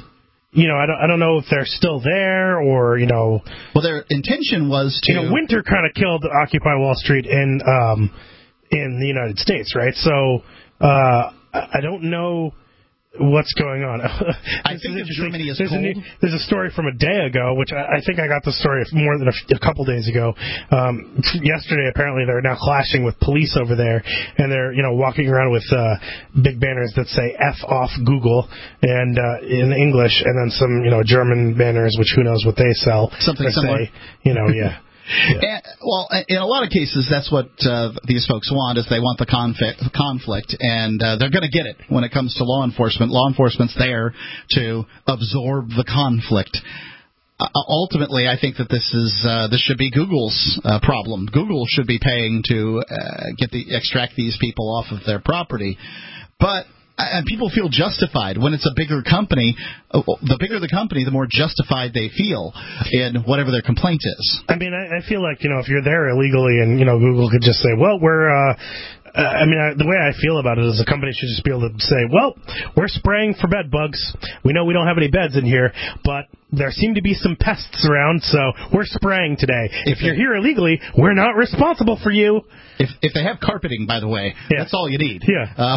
you know, I don't, I don't know if they're still there or, you know. Well, their intention was to. You know, winter kind of killed Occupy Wall Street in um, in the United States, right? So uh, I don't know what's going on. I think that Germany is there's cold. A, there's a story from a day ago, which I, I think I got the story more than a, a couple days ago. Um, yesterday, apparently, they're now clashing with police over there, and they're, you know, walking around with uh, big banners that say "F off Google" and uh, in English, and then some, you know, German banners, which who knows what they sell. Something similar. Say, you know, yeah. Yeah. And, well, in a lot of cases, that's what uh, these folks want, is they want the conflict, conflict and uh, they're going to get it when it comes to law enforcement. Law enforcement's there to absorb the conflict. Uh, ultimately, I think that this is uh, this should be Google's uh, problem. Google should be paying to uh, get the extract these people off of their property, but. And people feel justified when it's a bigger company. The bigger the company, the more justified they feel in whatever their complaint is. I mean, I, I feel like, you know, if you're there illegally and, you know, Google could just say, well, we're, uh, uh, I mean, I, the way I feel about it is a company should just be able to say, well, we're spraying for bed bugs. We know we don't have any beds in here, but there seem to be some pests around, so we're spraying today. If, if you're here illegally, we're not responsible for you. If if they have carpeting, by the way, yeah. that's all you need. Yeah. Uh,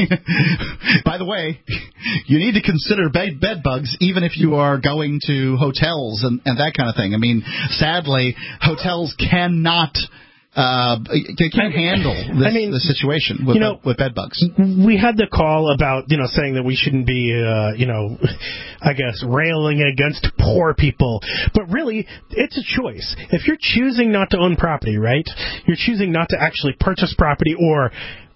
by the way, you need to consider bed, bed bugs even if you are going to hotels and, and that kind of thing. I mean, sadly, hotels cannot... Uh, they can't handle this, I mean, the situation with, you know, with bed bugs. We had the call about, you know, saying that we shouldn't be, uh, you know, I guess, railing against poor people. But really, it's a choice. If you're choosing not to own property, right, you're choosing not to actually purchase property or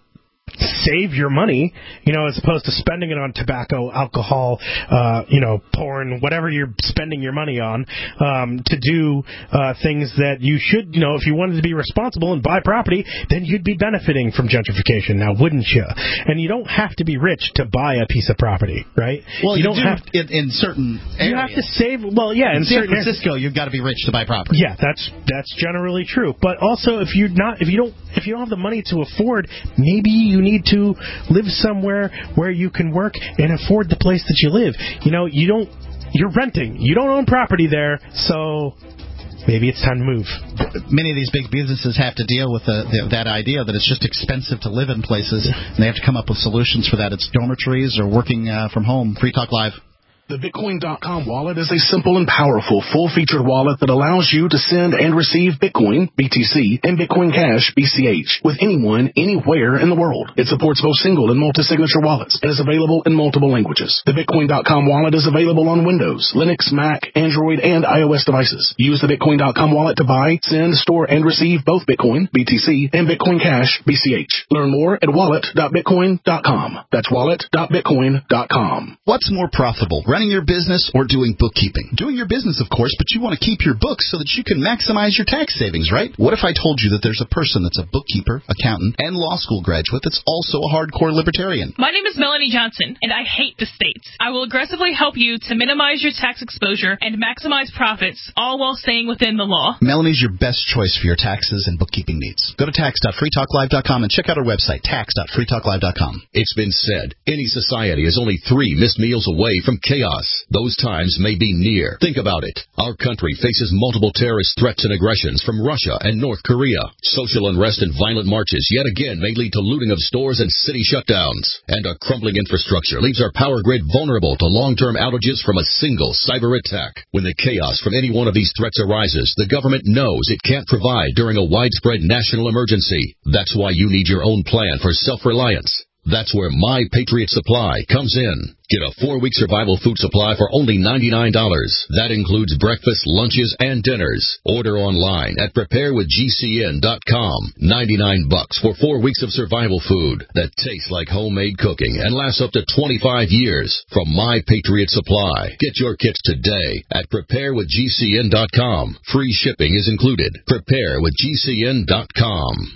save your money, you know, as opposed to spending it on tobacco, alcohol, uh, you know, porn, whatever you're spending your money on, um, to do uh, things that you should, you know, if you wanted to be responsible and buy property, then you'd be benefiting from gentrification now, wouldn't you? And you don't have to be rich to buy a piece of property, right? Well, you, you don't do have in, in certain areas. You have to save, well, yeah. In, in San Francisco, areas, you've got to be rich to buy property. Yeah, that's that's generally true. But also, if you're not, if you don't, if you don't have the money to afford, maybe you need to live somewhere where you can work and afford the place that you live. You know, you don't, you're renting. You don't own property there, so maybe it's time to move. Many of these big businesses have to deal with the, the, that idea that it's just expensive to live in places, and they have to come up with solutions for that. It's dormitories or working uh, from home. Free Talk Live. The Bitcoin dot com wallet is a simple and powerful, full-featured wallet that allows you to send and receive Bitcoin, B T C, and Bitcoin Cash, B C H, with anyone, anywhere in the world. It supports both single and multi-signature wallets and is available in multiple languages. The Bitcoin dot com wallet is available on Windows, Linux, Mac, Android, and iOS devices. Use the Bitcoin dot com wallet to buy, send, store, and receive both Bitcoin, B T C, and Bitcoin Cash, B C H. Learn more at wallet dot bitcoin dot com. That's wallet dot bitcoin dot com. What's more profitable, running your business or doing bookkeeping? Doing your business, of course, but you want to keep your books so that you can maximize your tax savings, right? What if I told you that there's a person that's a bookkeeper, accountant, and law school graduate that's also a hardcore libertarian? My name is Melanie Johnson, and I hate the state. I will aggressively help you to minimize your tax exposure and maximize profits, all while staying within the law. Melanie's your best choice for your taxes and bookkeeping needs. Go to tax dot free talk live dot com and check out our website, tax dot free talk live dot com. It's been said, any society is only three missed meals away from chaos. Those times may be near. Think about it. Our country faces multiple terrorist threats and aggressions from Russia and North Korea. Social unrest and violent marches yet again may lead to looting of stores and city shutdowns. And a crumbling infrastructure leaves our power grid vulnerable to long-term outages from a single cyber attack. When the chaos from any one of these threats arises, the government knows it can't provide during a widespread national emergency. That's why you need your own plan for self-reliance. That's where My Patriot Supply comes in. Get a four-week survival food supply for only ninety-nine dollars. That includes breakfast, lunches, and dinners. Order online at prepare with G C N dot com. ninety-nine bucks for four weeks of survival food that tastes like homemade cooking and lasts up to twenty-five years from My Patriot Supply. Get your kits today at prepare with G C N dot com. Free shipping is included. prepare with G C N dot com.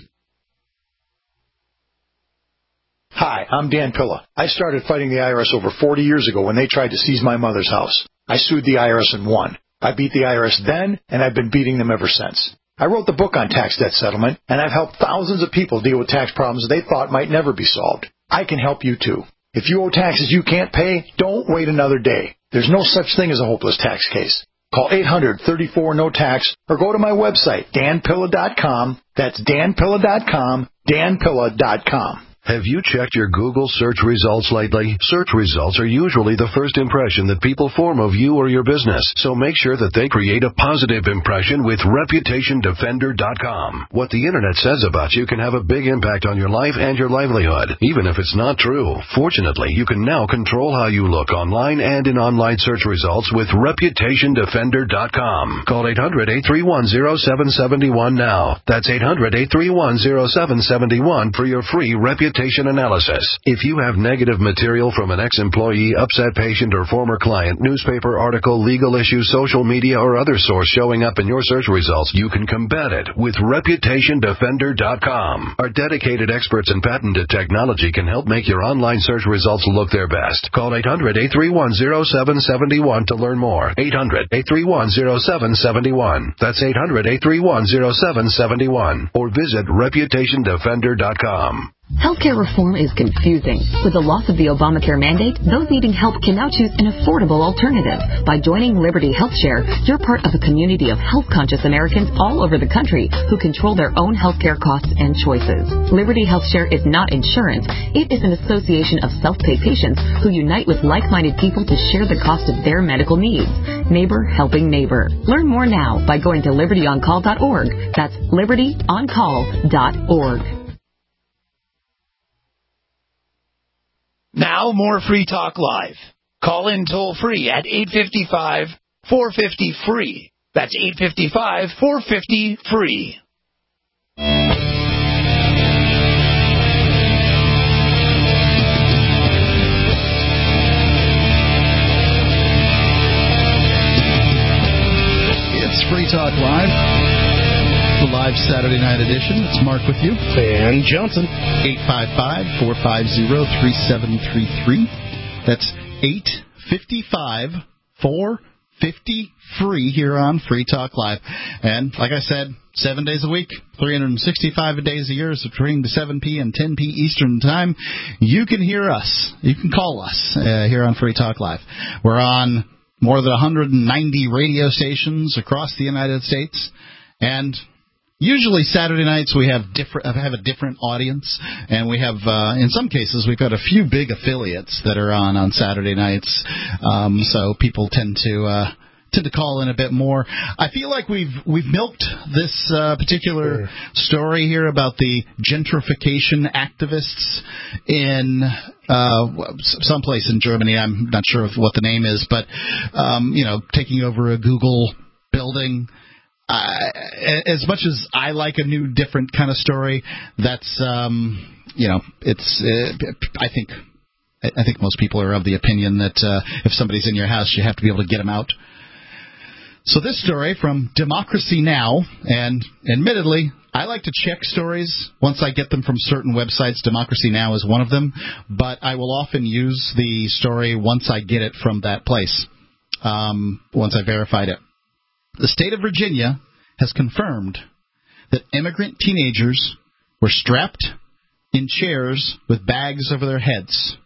Hi, I'm Dan Pilla. I started fighting the I R S over forty years ago when they tried to seize my mother's house. I sued the I R S and won. I beat the I R S then, and I've been beating them ever since. I wrote the book on tax debt settlement, and I've helped thousands of people deal with tax problems they thought might never be solved. I can help you too. If you owe taxes you can't pay, don't wait another day. There's no such thing as a hopeless tax case. Call eight hundred, thirty-four, no tax or go to my website, dan pilla dot com. That's dan pilla dot com, dan pilla dot com. Have you checked your Google search results lately? Search results are usually the first impression that people form of you or your business, so make sure that they create a positive impression with reputation defender dot com. What the Internet says about you can have a big impact on your life and your livelihood, even if it's not true. Fortunately, you can now control how you look online and in online search results with reputation defender dot com. Call eight hundred, eight three one, zero seven seven one now. That's eight hundred, eight three one, zero seven seven one for your free reputation analysis. If you have negative material from an ex-employee, upset patient, or former client, newspaper article, legal issue, social media, or other source showing up in your search results, you can combat it with reputation defender dot com. Our dedicated experts in patented technology can help make your online search results look their best. Call eight hundred, eight three one, zero seven seven one to learn more. eight hundred, eight three one, zero seven seven one. That's eight hundred, eight three one, zero seven seven one. Or visit reputation defender dot com. Healthcare reform is confusing. With the loss of the Obamacare mandate, those needing help can now choose an affordable alternative. By joining Liberty HealthShare, you're part of a community of health-conscious Americans all over the country who control their own healthcare costs and choices. Liberty HealthShare is not insurance. It is an association of self-pay patients who unite with like-minded people to share the cost of their medical needs. Neighbor helping neighbor. Learn more now by going to liberty on call dot org. That's liberty on call dot org. Now more Free Talk Live. Call in toll free at eight five five, four five zero, free. That's eight five five, four five zero, free. It's Free Talk Live. The live Saturday night edition. It's Mark with you. And Johnson. eight five five, four five zero, three seven three three. That's eight five five, four five zero, free here on Free Talk Live. And like I said, seven days a week, three hundred sixty-five days a year, so between seven p.m. and ten p.m. Eastern Time, you can hear us. You can call us uh, here on Free Talk Live. We're on more than one hundred ninety radio stations across the United States, and usually Saturday nights we have different have a different audience, and we have uh, in some cases we've got a few big affiliates that are on on Saturday nights, um, so people tend to uh, tend to call in a bit more. I feel like we've we've milked this uh, particular story here about the gentrification activists in uh, someplace in Germany. I'm not sure what the name is, but um, you know, taking over a Google building. Uh, as much as I like a new, different kind of story, that's um, you know, it's. Uh, I think, I think most people are of the opinion that uh, if somebody's in your house, you have to be able to get them out. So this story from Democracy Now, and admittedly, I like to check stories once I get them from certain websites. Democracy Now is one of them, but I will often use the story once I get it from that place. Um, once I verified it. The state of Virginia has confirmed that immigrant teenagers were strapped in chairs with bags over their heads.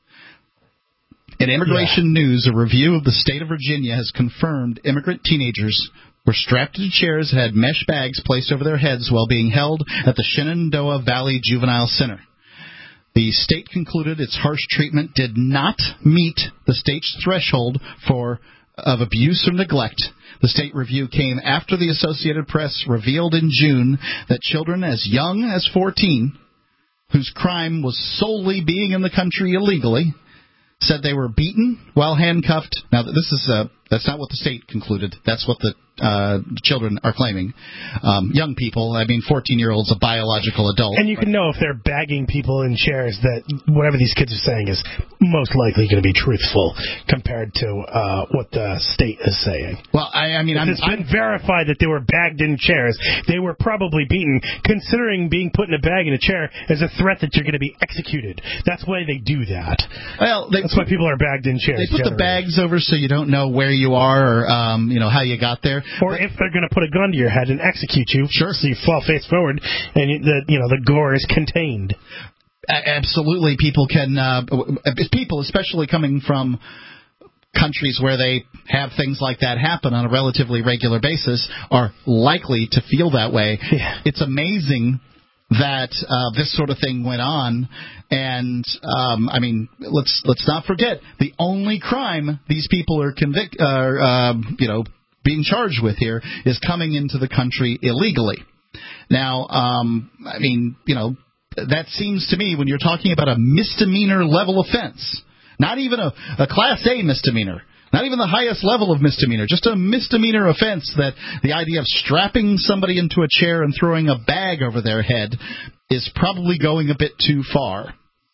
In Immigration yeah. News, a review of the state of Virginia has confirmed immigrant teenagers were strapped into chairs and had mesh bags placed over their heads while being held at the Shenandoah Valley Juvenile Center. The state concluded its harsh treatment did not meet the state's threshold for of abuse or neglect. The state review came after the Associated Press revealed in June that children as young as fourteen, whose crime was solely being in the country illegally, said they were beaten while handcuffed. Now, this is uh, that's not what the state concluded. That's what the uh, children are claiming. Um, young people, I mean, fourteen-year-olds, a biological adult. And you can know if they're bagging people in chairs that whatever these kids are saying is most likely going to be truthful compared to uh, what the state is saying. Well, I, I mean, I'm, it's been I'm, verified that they were bagged in chairs. They were probably beaten, considering being put in a bag in a chair as a threat that you're going to be executed. That's why they do that. Well, they that's put, why people are bagged in chairs. They put generally. the bags over so you don't know where you are or um, you know how you got there. Or but, if they're going to put a gun to your head and execute you, sure. So you fall face forward, and you, the you know the gore is contained. absolutely, people can, uh, people, especially coming from countries where they have things like that happen on a relatively regular basis, are likely to feel that way. Yeah. It's amazing that uh, this sort of thing went on, and um, I mean, let's let's not forget the only crime these people are convict, are uh, you know, being charged with here is coming into the country illegally. Now, um, I mean, you know, that seems to me when you're talking about a misdemeanor level offense, not even a, a Class A misdemeanor. Not even the highest level of misdemeanor, just a misdemeanor offense, that the idea of strapping somebody into a chair and throwing a bag over their head is probably going a bit too far.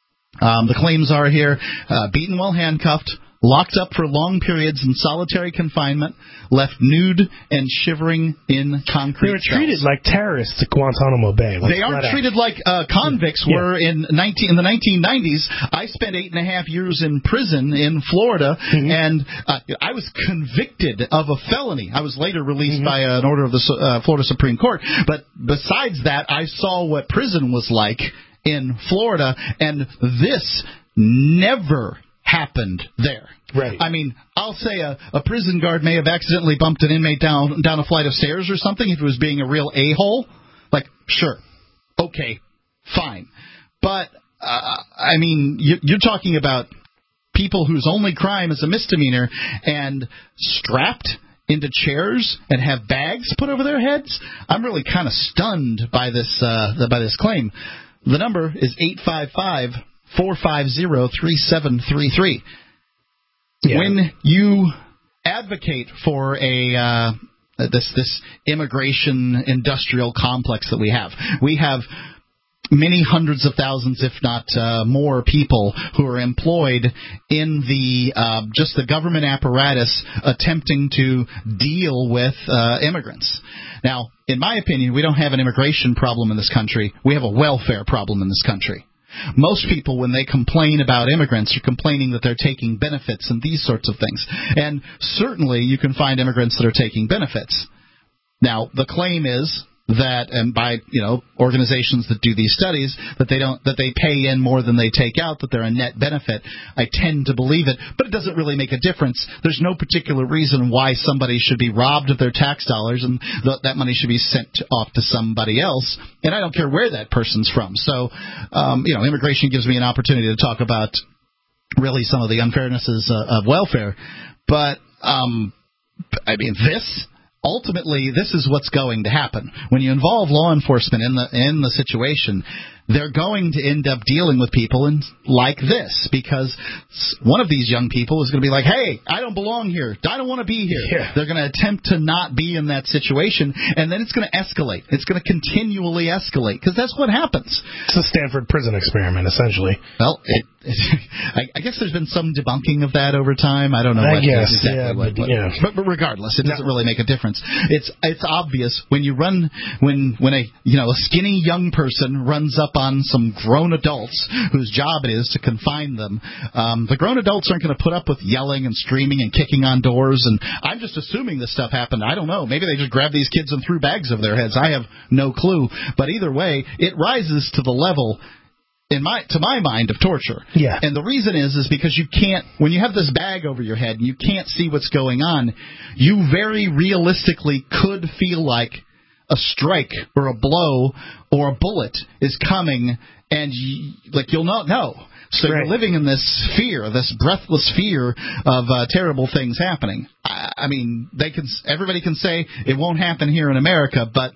Um, the claims are here, uh, beaten while handcuffed, locked up for long periods in solitary confinement, left nude and shivering in concrete They were cells. treated like terrorists at Guantanamo Bay. Let's They aren't let treated out. like uh, convicts Yeah. were in nineteen in the nineteen nineties. I spent eight and a half years in prison in Florida, Mm-hmm. and uh, I was convicted of a felony. I was later released Mm-hmm. by an order of the uh, Florida Supreme Court. But besides that, I saw what prison was like in Florida, and this never happened there. Right. I mean, I'll say a, a prison guard may have accidentally bumped an inmate down down a flight of stairs or something if it was being a real a-hole. Like, sure, okay, fine. But, uh, I mean, you, you're talking about people whose only crime is a misdemeanor and strapped into chairs and have bags put over their heads. I'm really kind of stunned by this uh, by this claim. The number is eight five five, four five zero, three seven three three. Yeah. When you advocate for a uh, this this immigration industrial complex that we have, we have many hundreds of thousands, if not uh, more, people who are employed in the uh, just the government apparatus attempting to deal with uh, immigrants. Now, in my opinion, we don't have an immigration problem in this country. We have a welfare problem in this country. Most people, when they complain about immigrants, are complaining that they're taking benefits and these sorts of things. And certainly you can find immigrants that are taking benefits. Now, the claim is that, and by, you know, organizations that do these studies, that they don't, that they pay in more than they take out, that they're a net benefit. I tend to believe it, but it doesn't really make a difference. There's no particular reason why somebody should be robbed of their tax dollars and th- that money should be sent off to somebody else. And I don't care where that person's from. So, um, you know, immigration gives me an opportunity to talk about really some of the unfairnesses uh, of welfare. But, um, I mean, this... Ultimately, this is what's going to happen. When you involve law enforcement in the in the situation, they're going to end up dealing with people in, like this, because one of these young people is going to be like, hey, I don't belong here. I don't want to be here. Yeah. They're going to attempt to not be in that situation, and then it's going to escalate. It's going to continually escalate, because that's what happens. It's a Stanford prison experiment, essentially. Well, it, it, I, I guess there's been some debunking of that over time. I don't know I what guess, exactly yeah, what, but, what, yeah. but, but regardless, it doesn't really make a difference. It's it's obvious when you run when when a you know a skinny young person runs up on some grown adults whose job it is to confine them. Um, the grown adults aren't going to put up with yelling and screaming and kicking on doors. And I'm just assuming this stuff happened. I don't know. Maybe they just grabbed these kids and threw bags over their heads. I have no clue. But either way, it rises to the level, in my to my mind, of torture. Yeah. And the reason is is because you can't, when you have this bag over your head and you can't see what's going on, you very realistically could feel like a strike or a blow or a bullet is coming, and you, like you'll not know. So right. You're living in this fear, this breathless fear of uh, terrible things happening. I, I mean, they can. Everybody can say it won't happen here in America, but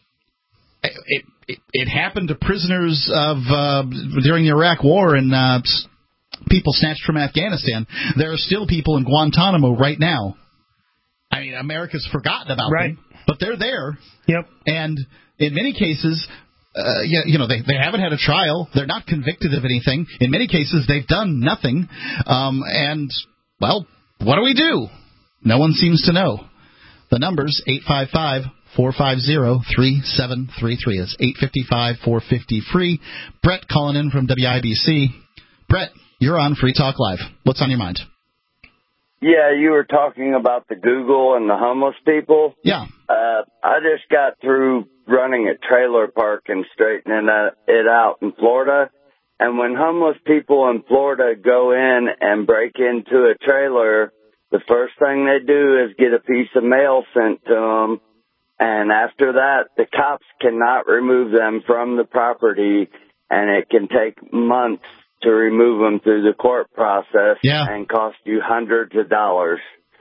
it it, it happened to prisoners of uh, during the Iraq War and uh, people snatched from Afghanistan. There are still people in Guantanamo right now. I mean, America's forgotten about right. them, but they're there. Yep. And in many cases, uh, you, you know, they, they haven't had a trial. They're not convicted of anything. In many cases, they've done nothing. Um, and, well, what do we do? No one seems to know. The number's eight five five, four five zero, three seven three three. It's eight five five, four five zero, free. Brett calling in from W I B C. Brett, you're on Free Talk Live. What's on your mind? Yeah, you were talking about the Google and the homeless people. Yeah. Uh, I just got through running a trailer park and straightening it out in Florida, And when homeless people in Florida go in and break into a trailer, the first thing they do is get a piece of mail sent to them. And after that, the cops cannot remove them from the property, and it can take months to remove them through the court process yeah. and cost you hundreds of dollars.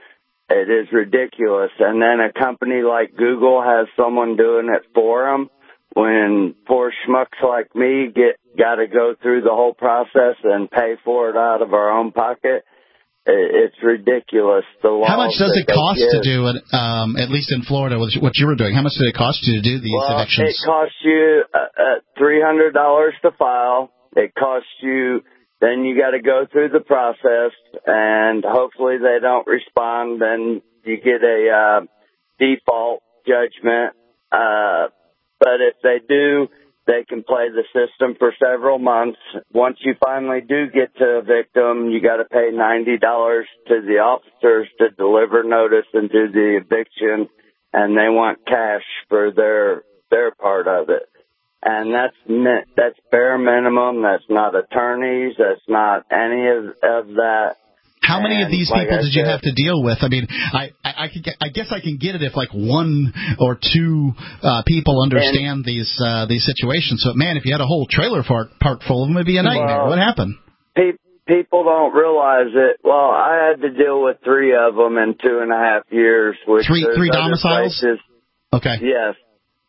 It is ridiculous. And then a company like Google has someone doing it for them. When poor schmucks like me get got to go through the whole process and pay for it out of our own pocket, it's ridiculous. The laws How much does it cost give. to do it, um, at least in Florida, what you were doing? How much did it cost you to do these well, evictions? It costs you uh, uh, three hundred dollars to file. It costs you, then you got to go through the process, and hopefully they don't respond, then you get a uh, default judgment. Uh, but if they do, they can play the system for several months. Once you finally do get to evict them, you got to pay ninety dollars to the officers to deliver notice and do the eviction, and they want cash for their their part of it. And that's that's bare minimum. That's not attorneys. That's not any of, of that. How many and of these like people I did said, you have to deal with? I mean, I I, I, could get, I guess I can get it if like one or two uh, people understand these uh, these situations. So, man, if you had a whole trailer park, park full of them, it'd be a nightmare. Well, what happened? Pe- people don't realize it. Well, I had to deal with three of them in two and a half years. Which three three domiciles? Places. Okay. Yes.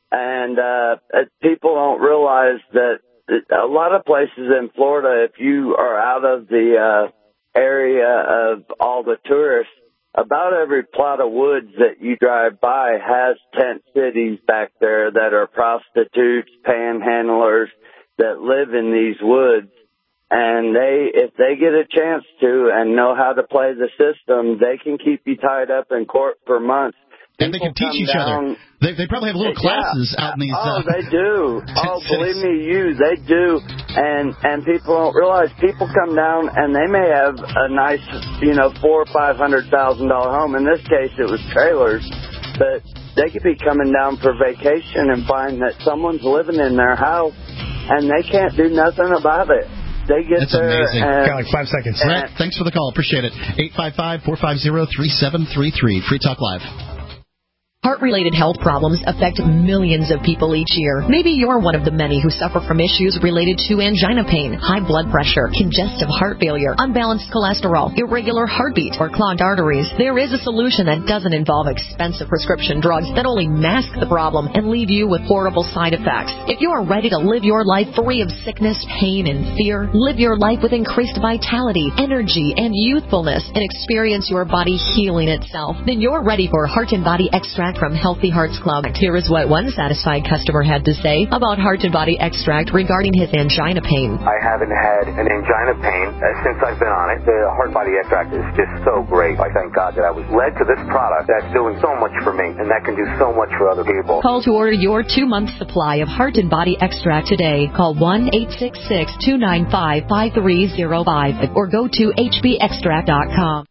And uh, people don't realize that a lot of places in Florida, if you are out of the uh, area of all the tourists, about every plot of woods that you drive by has tent cities back there that are prostitutes, panhandlers that live in these woods. And they, if they get a chance to and know how to play the system, they can keep you tied up in court for months. And they can teach each down, other. They, they probably have little classes yeah. out in these. Oh, uh, they do. Oh, believe me, you, they do. And and people don't realize people come down and they may have a nice, you know, four or five hundred thousand dollar home. In this case, it was trailers, but they could be coming down for vacation and find that someone's living in their house, and they can't do nothing about it. They get That's there amazing. and, Got like five seconds. Brett, thanks for the call. Appreciate it. eight five five, four five zero, three seven three three. Free Talk Live. Heart-related health problems affect millions of people each year. Maybe you're one of the many who suffer from issues related to angina pain, high blood pressure, congestive heart failure, unbalanced cholesterol, irregular heartbeat, or clogged arteries. There is a solution that doesn't involve expensive prescription drugs that only mask the problem and leave you with horrible side effects. If you are ready to live your life free of sickness, pain, and fear, live your life with increased vitality, energy, and youthfulness, and experience your body healing itself, then you're ready for Heart and Body Extract from Healthy Hearts Club. Here is what one satisfied customer had to say about Heart and Body Extract regarding his angina pain. I haven't had an angina pain uh, since I've been on it. The Heart and Body Extract is just so great. I thank God that I was led to this product that's doing so much for me and that can do so much for other people. Call to order your two-month supply of Heart and Body Extract today. Call one eight six six, two nine five, five three zero five or go to h b extract dot com.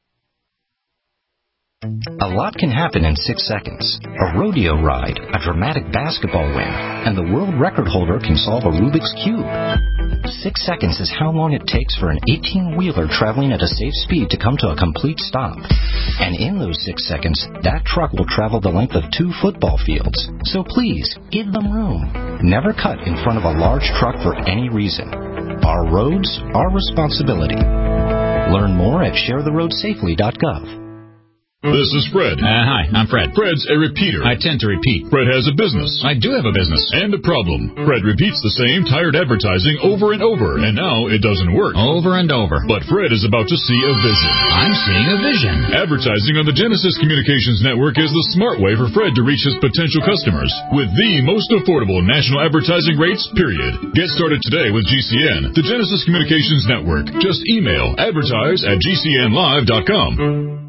A lot can happen in six seconds. A rodeo ride, a dramatic basketball win, and the world record holder can solve a Rubik's Cube. Six seconds is how long it takes for an eighteen-wheeler traveling at a safe speed to come to a complete stop. And in those six seconds, that truck will travel the length of two football fields. So please, give them room. Never cut in front of a large truck for any reason. Our roads, our responsibility. Learn more at share the road safely dot gov. This is Fred. Uh, hi, I'm Fred. Fred's a repeater. I tend to repeat. Fred has a business. I do have a business. And a problem. Fred repeats the same tired advertising over and over, and now it doesn't work. Over and over. But Fred is about to see a vision. I'm seeing a vision. Advertising on the Genesis Communications Network is the smart way for Fred to reach his potential customers with the most affordable national advertising rates, period. Get started today with G C N, the Genesis Communications Network. Just email advertise at g c n live dot com.